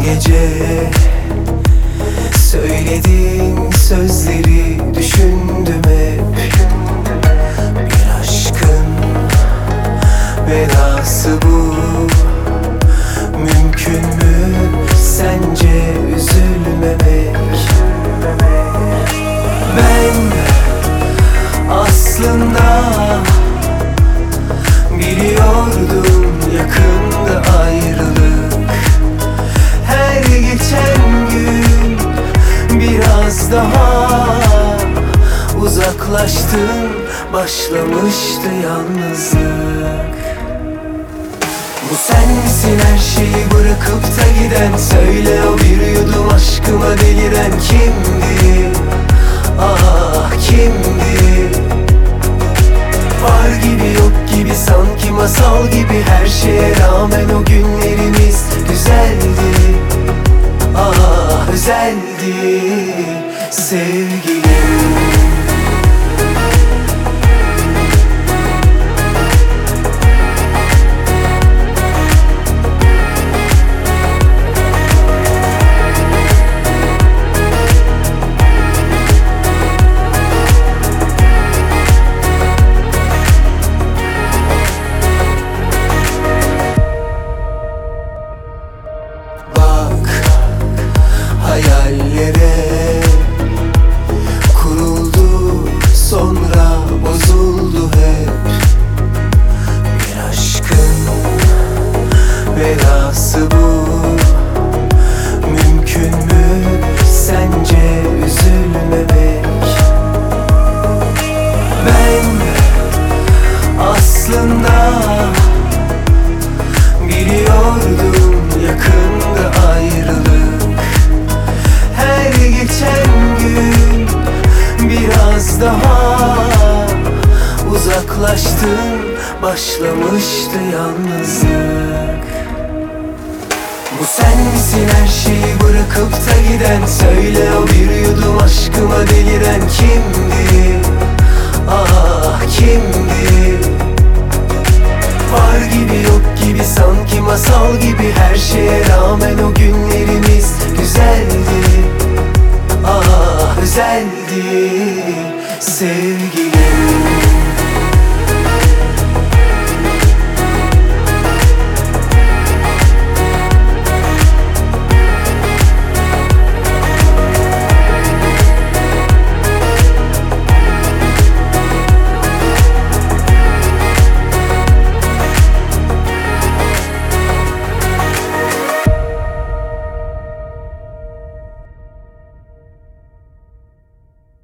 gece söylediğin sözleri düşündüm hep. Bir aşkın vedası bu. Mümkün mü sence üzülmemek? Ben aslında biliyordum yakında ayrılık. Her geçen gün biraz daha uzaklaştım, başlamıştı yalnızlık. Bu sen misin her şeyi bırakıp da giden? Söyle, o bir yudum aşkıma deliren kimdi? Ah, kimdi? Var gibi yok gibi, sanki masal gibi. Her şeye rağmen o günlerimiz güzeldi. Ah, özeldi sevgilim. Hayallere kuruldu, sonra bozuldu hep. Bir aşkın vedası bu. Mümkün mü sence üzülmemek? Ben aslında biliyordum yakında ayrılık. Geçen gün biraz daha uzaklaştım, başlamıştı yalnızlık. Bu sen misin her şeyi bırakıp da giden? Söyle, o bir yudum aşkıma deliren kimdi? Ah, kimdi?